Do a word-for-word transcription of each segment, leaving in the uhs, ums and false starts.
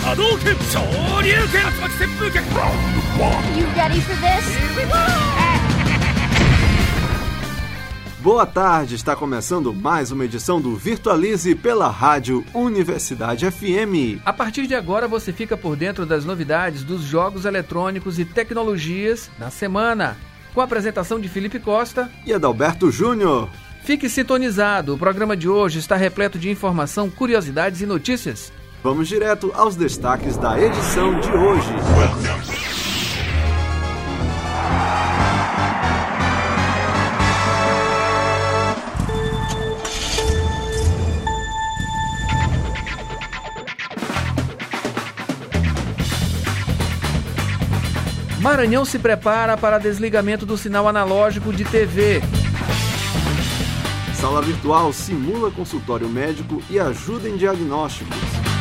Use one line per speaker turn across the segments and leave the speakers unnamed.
Hadouken! Shoryuken! Tatsumaki Seppuken!
You ready for this?
Here we go!
Boa tarde, está começando mais uma edição do Virtualize pela Rádio Universidade F M.
A partir de agora você fica por dentro das novidades dos jogos eletrônicos e tecnologias da semana, com a apresentação de Felipe Costa
e Adalberto Júnior.
Fique sintonizado, o programa de hoje está repleto de informação, curiosidades e notícias.
Vamos direto aos destaques da edição de hoje.
Maranhão se prepara para desligamento do sinal analógico de T V.
Sala virtual simula consultório médico e ajuda em diagnósticos.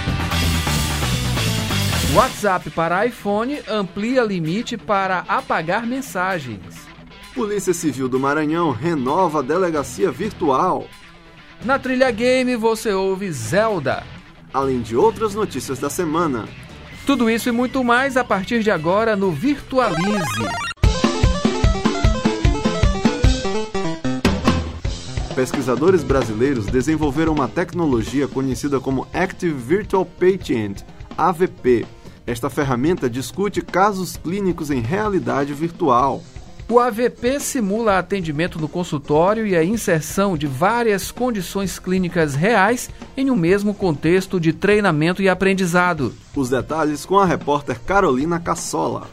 WhatsApp para iPhone amplia limite para apagar mensagens.
Polícia Civil do Maranhão renova a delegacia virtual.
Na Trilha Game você ouve Zelda.
Além de outras notícias da semana.
Tudo isso e muito mais a partir de agora no Virtualize.
Pesquisadores brasileiros desenvolveram uma tecnologia conhecida como Active Virtual Patient, A V P. Esta ferramenta discute casos clínicos em realidade virtual.
O A V P simula atendimento no consultório e a inserção de várias condições clínicas reais em um mesmo contexto de treinamento e aprendizado.
Os detalhes com a repórter Carolina Cassola.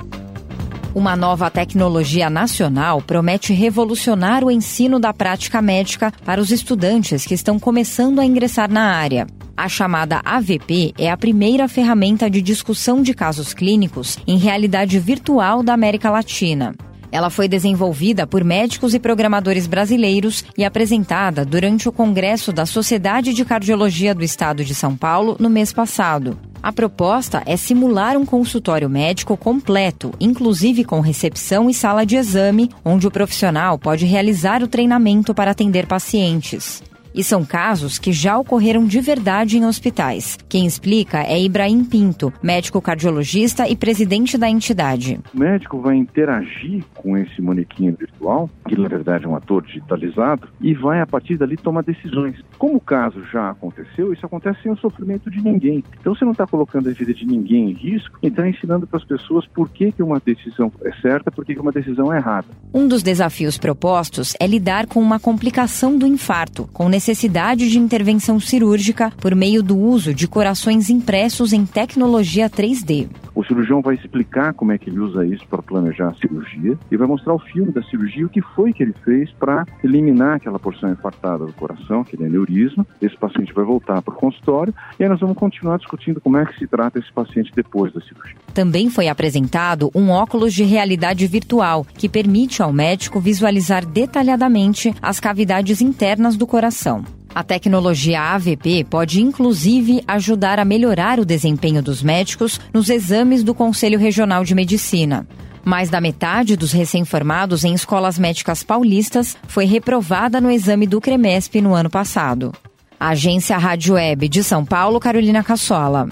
Uma nova tecnologia nacional promete revolucionar o ensino da prática médica para os estudantes que estão começando a ingressar na área. A chamada A V P é a primeira ferramenta de discussão de casos clínicos em realidade virtual da América Latina. Ela foi desenvolvida por médicos e programadores brasileiros e apresentada durante o Congresso da Sociedade de Cardiologia do Estado de São Paulo no mês passado. A proposta é simular um consultório médico completo, inclusive com recepção e sala de exame, onde o profissional pode realizar o treinamento para atender pacientes. E são casos que já ocorreram de verdade em hospitais. Quem explica é Ibrahim Pinto, médico cardiologista e presidente da entidade.
O médico vai interagir com esse manequim virtual, que na verdade é um ator digitalizado, e vai a partir dali tomar decisões. Como o caso já aconteceu, isso acontece sem o sofrimento de ninguém. Então você não está colocando a vida de ninguém em risco e está ensinando para as pessoas por que, que uma decisão é certa e por que, que uma decisão é errada.
Um dos desafios propostos é lidar com uma complicação do infarto, com necessidade necessidade de intervenção cirúrgica por meio do uso de corações impressos em tecnologia três D.
O cirurgião vai explicar como é que ele usa isso para planejar a cirurgia e vai mostrar o filme da cirurgia, o que foi que ele fez para eliminar aquela porção infartada do coração, aquele aneurisma. Esse paciente vai voltar para o consultório e aí nós vamos continuar discutindo como é que se trata esse paciente depois da cirurgia.
Também foi apresentado um óculos de realidade virtual que permite ao médico visualizar detalhadamente as cavidades internas do coração. A tecnologia A V P pode, inclusive, ajudar a melhorar o desempenho dos médicos nos exames do Conselho Regional de Medicina. Mais da metade dos recém-formados em escolas médicas paulistas foi reprovada no exame do CREMESP no ano passado. A Agência Rádio Web de São Paulo, Carolina Cassola.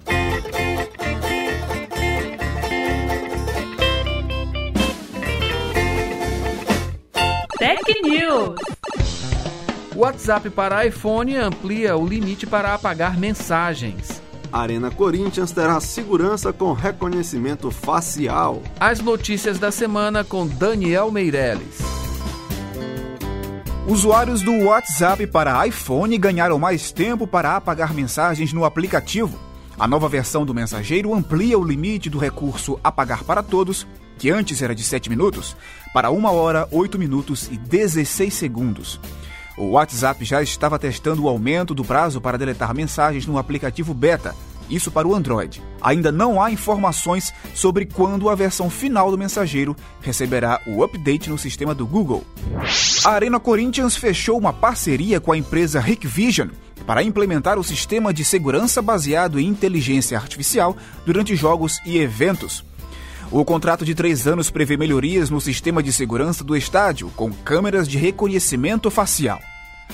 Tech News.
O WhatsApp para iPhone amplia o limite para apagar mensagens.
A Arena Corinthians terá segurança com reconhecimento facial.
As notícias da semana com Daniel Meirelles.
Usuários do WhatsApp para iPhone ganharam mais tempo para apagar mensagens no aplicativo. A nova versão do mensageiro amplia o limite do recurso Apagar para Todos, que antes era de sete minutos, para uma hora, oito minutos e dezesseis segundos. O WhatsApp já estava testando o aumento do prazo para deletar mensagens no aplicativo Beta, isso para o Android. Ainda não há informações sobre quando a versão final do mensageiro receberá o update no sistema do Google. A Arena Corinthians fechou uma parceria com a empresa Hikvision para implementar o sistema de segurança baseado em inteligência artificial durante jogos e eventos. O contrato de três anos prevê melhorias no sistema de segurança do estádio, com câmeras de reconhecimento facial.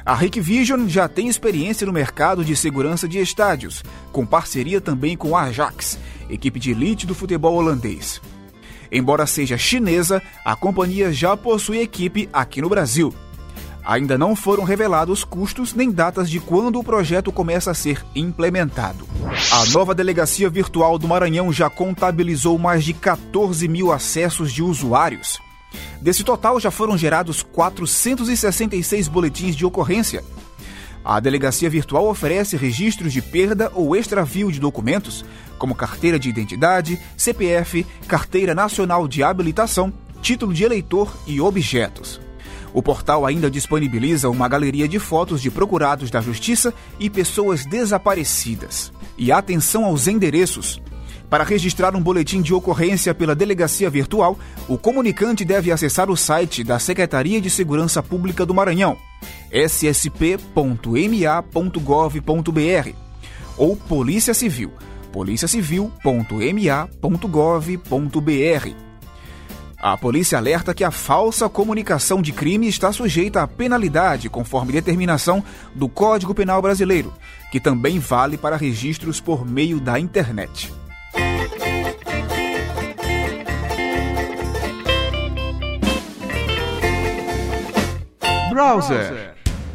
A Hikvision já tem experiência no mercado de segurança de estádios, com parceria também com a Ajax, equipe de elite do futebol holandês. Embora seja chinesa, a companhia já possui equipe aqui no Brasil. Ainda não foram revelados custos nem datas de quando o projeto começa a ser implementado. A nova delegacia virtual do Maranhão já contabilizou mais de quatorze mil acessos de usuários. Desse total, já foram gerados quatrocentos e sessenta e seis boletins de ocorrência. A delegacia virtual oferece registros de perda ou extravio de documentos, como carteira de identidade, C P F, carteira nacional de habilitação, título de eleitor e objetos. O portal ainda disponibiliza uma galeria de fotos de procurados da Justiça e pessoas desaparecidas. E atenção aos endereços. Para registrar um boletim de ocorrência pela delegacia virtual, o comunicante deve acessar o site da Secretaria de Segurança Pública do Maranhão, s s p ponto m a ponto gov ponto b r, ou Polícia Civil, polícia civil ponto m a ponto gov ponto b r. A polícia alerta que a falsa comunicação de crime está sujeita à penalidade conforme determinação do Código Penal Brasileiro, que também vale para registros por meio da internet.
Browser.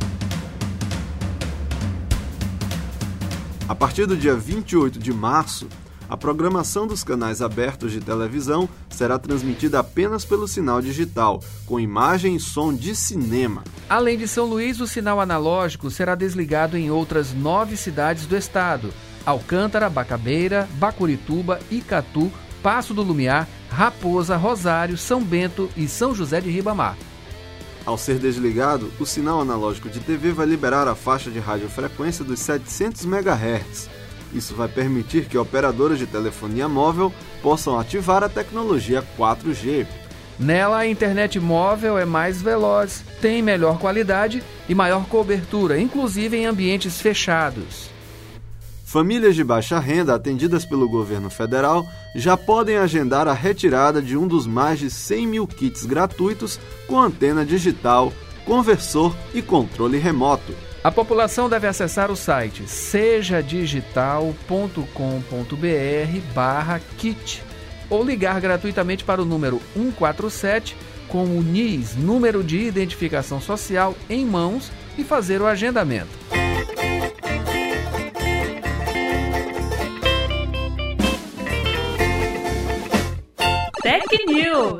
A partir do dia vinte e oito de março, a programação dos canais abertos de televisão será transmitida apenas pelo sinal digital, com imagem e som de cinema.
Além de São Luís, o sinal analógico será desligado em outras nove cidades do estado: Alcântara, Bacabeira, Bacurituba, Icatu, Passo do Lumiar, Raposa, Rosário, São Bento e São José de Ribamar.
Ao ser desligado, o sinal analógico de T V vai liberar a faixa de radiofrequência dos setecentos megahertz. Isso vai permitir que operadoras de telefonia móvel possam ativar a tecnologia quatro G.
Nela, a internet móvel é mais veloz, tem melhor qualidade e maior cobertura, inclusive em ambientes fechados.
Famílias de baixa renda atendidas pelo governo federal já podem agendar a retirada de um dos mais de cem mil kits gratuitos com antena digital, conversor e controle remoto.
A população deve acessar o site seja digital ponto com ponto b r barra kit ou ligar gratuitamente para o número um quatro sete com o N I S, número de identificação social, em mãos e fazer o agendamento.
Tech News.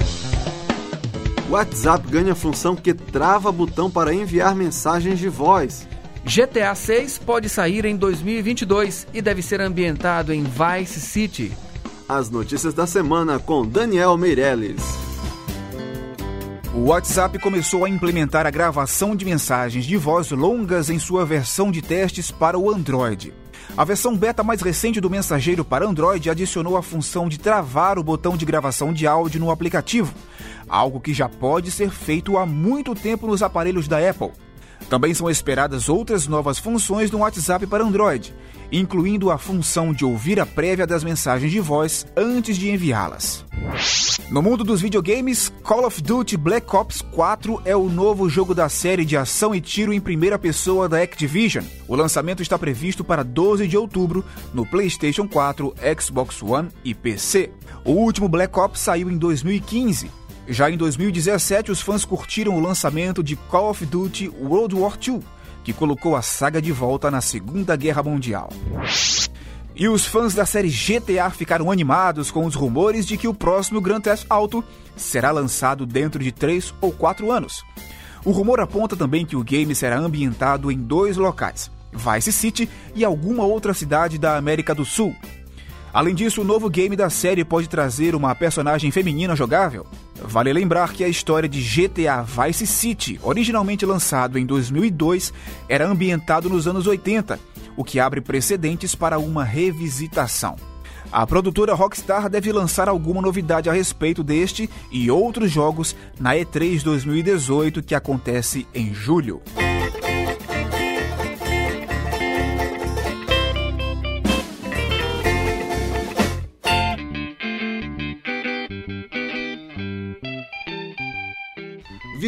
O WhatsApp ganha função que trava botão para enviar mensagens de voz.
G T A seis pode sair em dois mil e vinte e dois e deve ser ambientado em Vice City.
As notícias da semana com Daniel Meirelles.
O WhatsApp começou a implementar a gravação de mensagens de voz longas em sua versão de testes para o Android. A versão beta mais recente do mensageiro para Android adicionou a função de travar o botão de gravação de áudio no aplicativo, algo que já pode ser feito há muito tempo nos aparelhos da Apple. Também são esperadas outras novas funções no WhatsApp para Android, incluindo a função de ouvir a prévia das mensagens de voz antes de enviá-las. No mundo dos videogames, Call of Duty Black Ops quatro é o novo jogo da série de ação e tiro em primeira pessoa da Activision. O lançamento está previsto para doze de outubro no PlayStation quatro, Xbox One e P C. O último Black Ops saiu em dois mil e quinze. Já em dois mil e dezessete, os fãs curtiram o lançamento de Call of Duty World War dois, que colocou a saga de volta na Segunda Guerra Mundial. E os fãs da série G T A ficaram animados com os rumores de que o próximo Grand Theft Auto será lançado dentro de três ou quatro anos. O rumor aponta também que o game será ambientado em dois locais, Vice City e alguma outra cidade da América do Sul. Além disso, o novo game da série pode trazer uma personagem feminina jogável. Vale lembrar que a história de G T A Vice City, originalmente lançado em dois mil e dois, era ambientado nos anos oitenta, o que abre precedentes para uma revisitação. A produtora Rockstar deve lançar alguma novidade a respeito deste e outros jogos na E três dois mil e dezoito, que acontece em julho.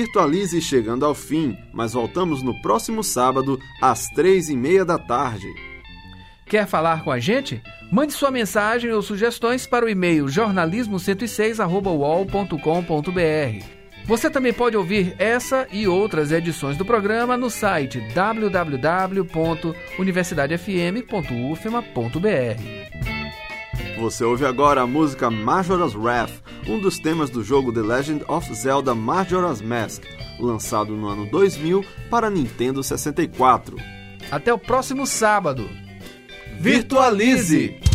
Virtualize chegando ao fim, mas voltamos no próximo sábado, às três e meia da tarde.
Quer falar com a gente? Mande sua mensagem ou sugestões para o e-mail jornalismo cento e seis arroba u o l ponto com ponto b r. Você também pode ouvir essa e outras edições do programa no site w w w ponto universidade f m ponto u f m a ponto b r.
Você ouve agora a música Majora's Wrath, um dos temas do jogo The Legend of Zelda Majora's Mask, lançado no ano dois mil para Nintendo sessenta e quatro.
Até o próximo sábado.
Virtualize!